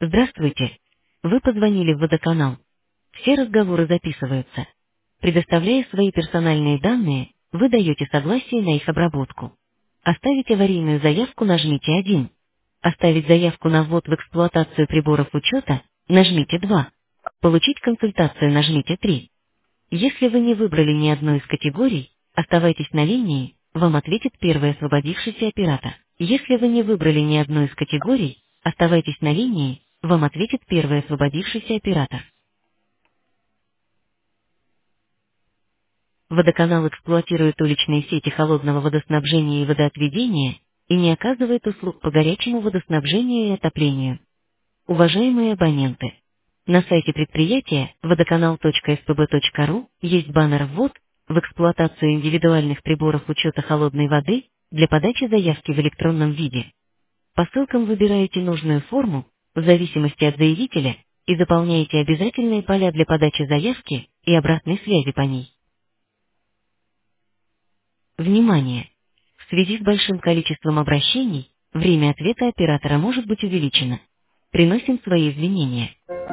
Здравствуйте. Вы позвонили в водоканал. Все разговоры записываются. Предоставляя свои персональные данные, вы даете согласие на их обработку. Оставить аварийную заявку нажмите 1. Оставить заявку на ввод в эксплуатацию приборов учета нажмите 2. Получить консультацию нажмите 3. Если вы не выбрали ни одну из категорий, оставайтесь на линии, вам ответит первый освободившийся оператор. Если вы не выбрали ни одну из категорий, оставайтесь на линии, вам ответит первый освободившийся оператор. Водоканал эксплуатирует уличные сети холодного водоснабжения и водоотведения и не оказывает услуг по горячему водоснабжению и отоплению. Уважаемые абоненты, на сайте предприятия водоканал.spb.ru есть баннер «Ввод» в эксплуатацию индивидуальных приборов учета холодной воды для подачи заявки в электронном виде. По ссылкам выбираете нужную форму в зависимости от заявителя и заполняете обязательные поля для подачи заявки и обратной связи по ней. Внимание! В связи с большим количеством обращений, время ответа оператора может быть увеличено. Приносим свои извинения.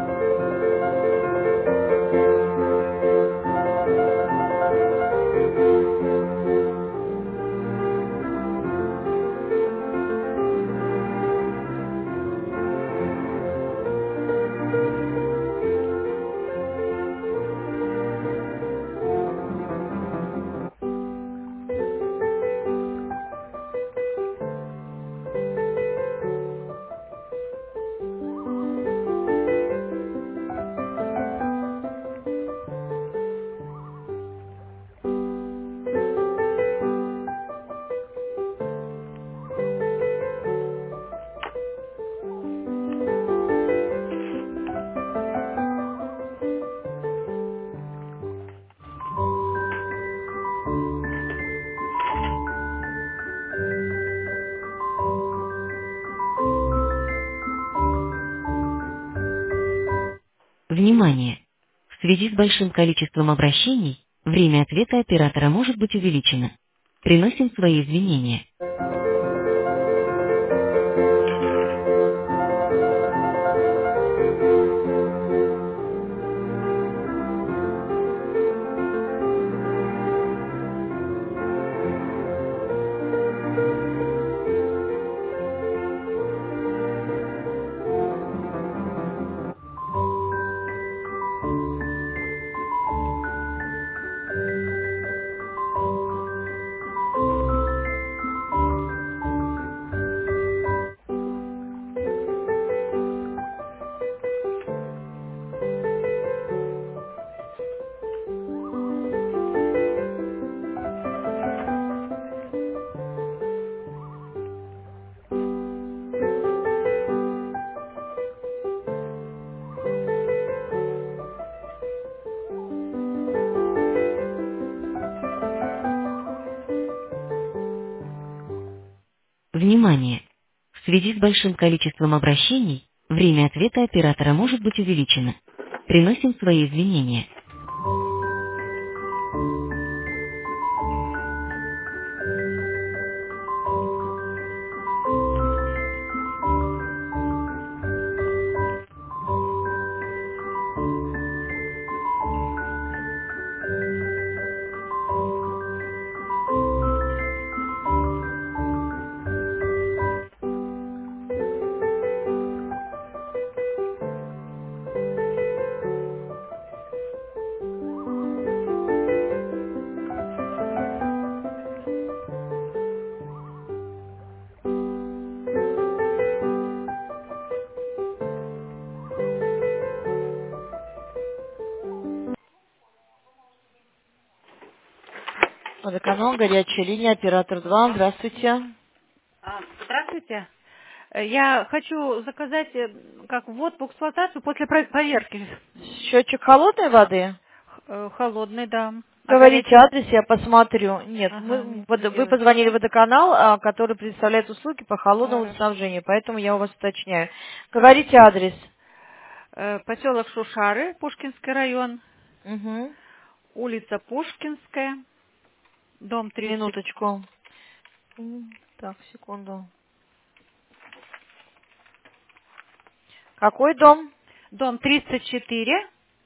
Внимание! В связи с большим количеством обращений, время ответа оператора может быть увеличено. Приносим свои извинения. Внимание! В связи с большим количеством обращений, время ответа оператора может быть увеличено. Приносим свои извинения. Водоканал, горячая линия, оператор 2. Здравствуйте. Здравствуйте. Я хочу заказать как ввод в эксплуатацию после проверки. Счетчик холодной воды? Холодный, да. А Говорите горячий? адрес, я посмотрю. Нет, Ага, не вы справедливо. позвонили в водоканал, который предоставляет услуги по холодному Хорошо. водоснабжению, поэтому я у вас уточняю. Говорите адрес. Поселок Шушары, Пушкинский район, Угу. улица Пушкинская, дом 30. Минуточку. Так, секунду. Какой дом? Дом 34.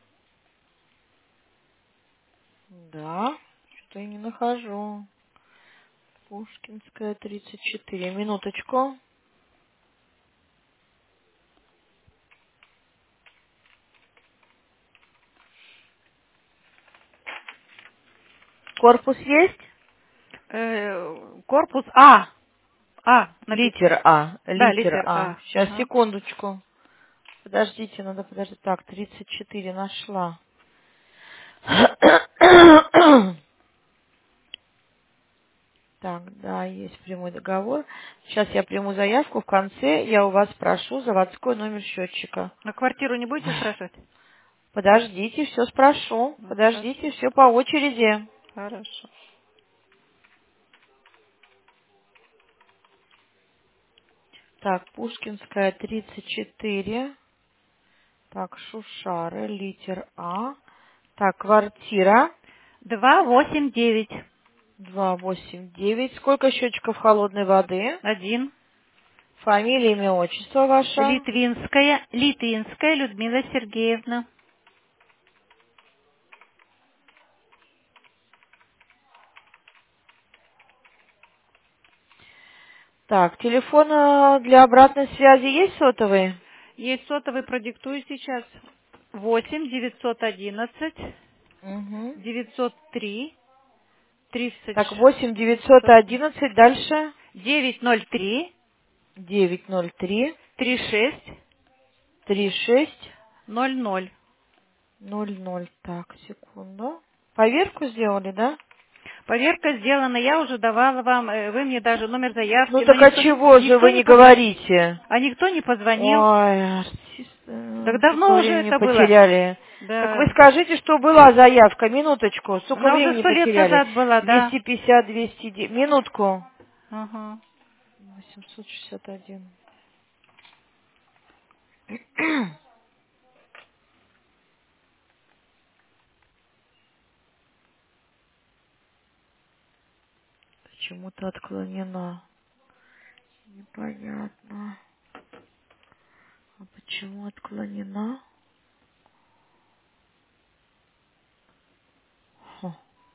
Да, что я не нахожу. Пушкинская, 34. Минуточку. Корпус есть? Корпус А. А написано. Литер А. Да, Литер литер А. А. Сейчас, Ага. секундочку. Подождите, надо подождать. Так, 34 нашла. Так, да, есть прямой договор. Сейчас я приму заявку. В конце я у вас прошу заводской номер счетчика. На квартиру не будете спрашивать? Подождите, все спрошу. Ну, Подождите, хорошо. все по очереди. Хорошо. Так, Пушкинская, 34. Так, Шушары, литер А. Так, квартира 289. 289. Сколько счетчиков холодной воды? 1. Фамилия, имя, отчество ваше? Литвинская Людмила Сергеевна. Так, телефон для обратной связи есть сотовый? Есть сотовый, продиктую сейчас. 8 911 Угу. 903 30 Так, 8 911, дальше 903 903 36 36 00. 00. Так, секунду. Поверку сделали, да? Поверка сделана, я уже давала вам, вы мне даже номер Ну заявки, но так а чего же никто вы не не позвонил. говорите? А никто не позвонил. Ой, артист, Так столько давно уже времени это было. потеряли. Так вы Да. скажите, что была заявка, минуточку. Сколько Она уже времени 100 лет потеряли? назад была, да. 250, 200, минутку. Ага. 861. Почему-то отклонена. Непонятно. А почему отклонена? Хм.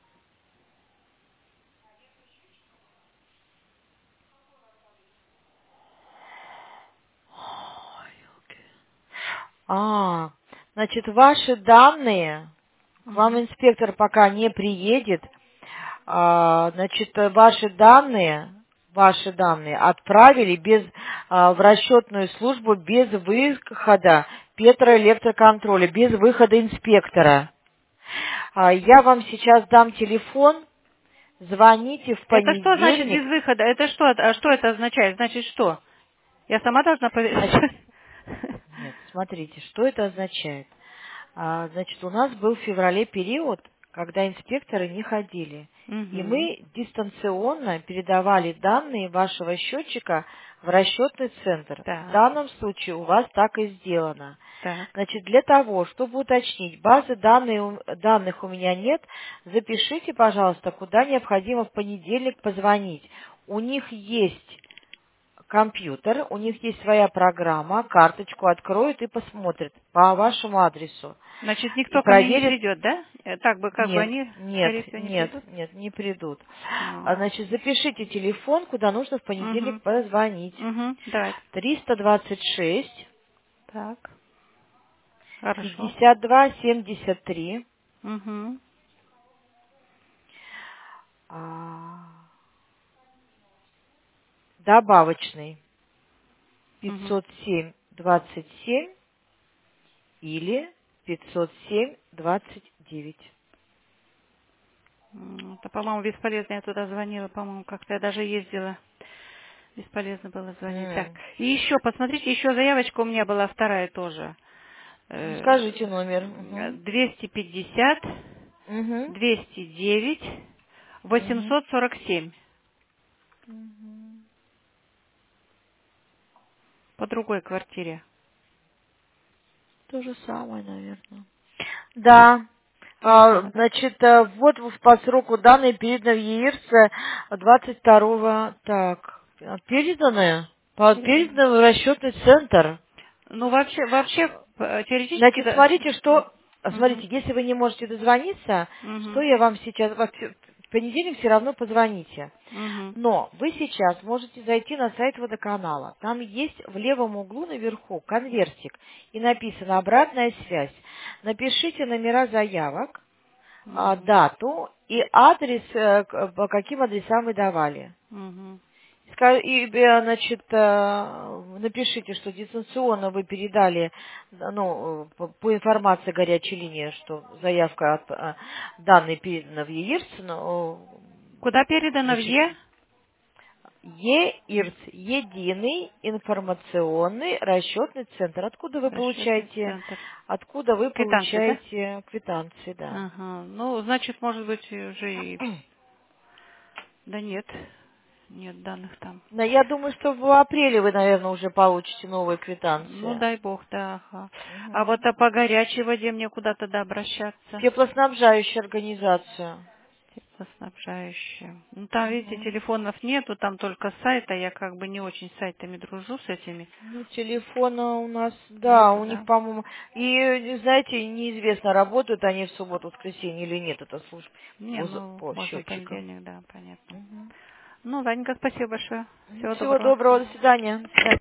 Ой, ёлки. Значит, ваши данные, к вам Мгм. инспектор пока не приедет, значит, ваши данные отправили в расчетную службу без выхода Петроэлектроконтроля, без выхода инспектора. Я вам сейчас дам телефон, звоните в Это что значит понедельник. без выхода? Это что? А что это означает? Значит что? Я сама должна Значит, поверить. нет, смотрите, что это означает. Значит, у нас был в феврале период, когда инспекторы не ходили. И Мгм. мы дистанционно передавали данные вашего счетчика в расчетный центр. В Так, данном случае у вас так и сделано. так. Значит, для того, чтобы уточнить, базы данных у меня нет, запишите, пожалуйста, куда необходимо в понедельник позвонить. У них есть компьютер, у них есть своя программа, карточку откроют и посмотрят по вашему адресу. Значит, И никто ко мне не проверят. придет, да? Так бы, как бы Нет, они, нет, скорее всего, не нет, придут. нет, не придут. Ну. Значит, запишите телефон, куда нужно в понедельник Угу. позвонить. Угу. Давайте. 326 Так. Хорошо. 52 73. Угу. Добавочный Угу. 507 27 или 507 29. Это, по-моему, бесполезно. Я туда звонила, по-моему, как-то я даже ездила. Бесполезно было звонить. Так, и еще, посмотрите, еще заявочка у меня была вторая тоже. Ну, скажите номер. 250 Угу. 209 Угу. 847. Угу. По другой квартире. То же самое, наверное. Да. То же самое, да? Значит, вот по сроку данные переданы в ЕИРС 22-го. Так, переданы? Передано. Переданы в расчетный центр. Ну, вообще, теоретически, Значит, да. смотрите, что... Мгм. Смотрите, если вы не можете дозвониться, что Мгм. я вам сейчас... В понедельник все равно позвоните. Мгм. Но вы сейчас можете зайти на сайт водоканала. Там есть в левом углу наверху конвертик. И написано «Обратная связь». Напишите номера заявок, Мгм. дату и адрес, по каким адресам вы давали. Мгм. И, значит, напишите, что дистанционно вы передали, ну, по информации горячей линии, что заявка от данные передана в ЕИРС, Куда передано в значит, Е? ЕИРС, единый информационный расчетный центр. Расчетный центр. Откуда вы Квитанции, да? получаете квитанции, да. Ага. Ну, значит, может быть, уже и... Да нет, нет данных там. Но я думаю, что в апреле вы, наверное, уже получите новые Ну, квитанции. дай бог, да, ага. А Мгм. вот по горячей воде мне куда тогда обращаться? Теплоснабжающую организацию. Теплоснабжающая. Ну, там, видите, Мгм. телефонов нету, там только сайт, а я как бы не очень с сайтами дружу с этими. Ну, телефона у нас, да, Нету, у них, да? по-моему, и, знаете, неизвестно, работают они в субботу, воскресенье или нет, это служба Не, ну, по можно в счетчикам. понедельник, да, понятно. Мгм. Ну, Ладненько, спасибо большое. Всего Всего доброго. доброго, до свидания. До свидания.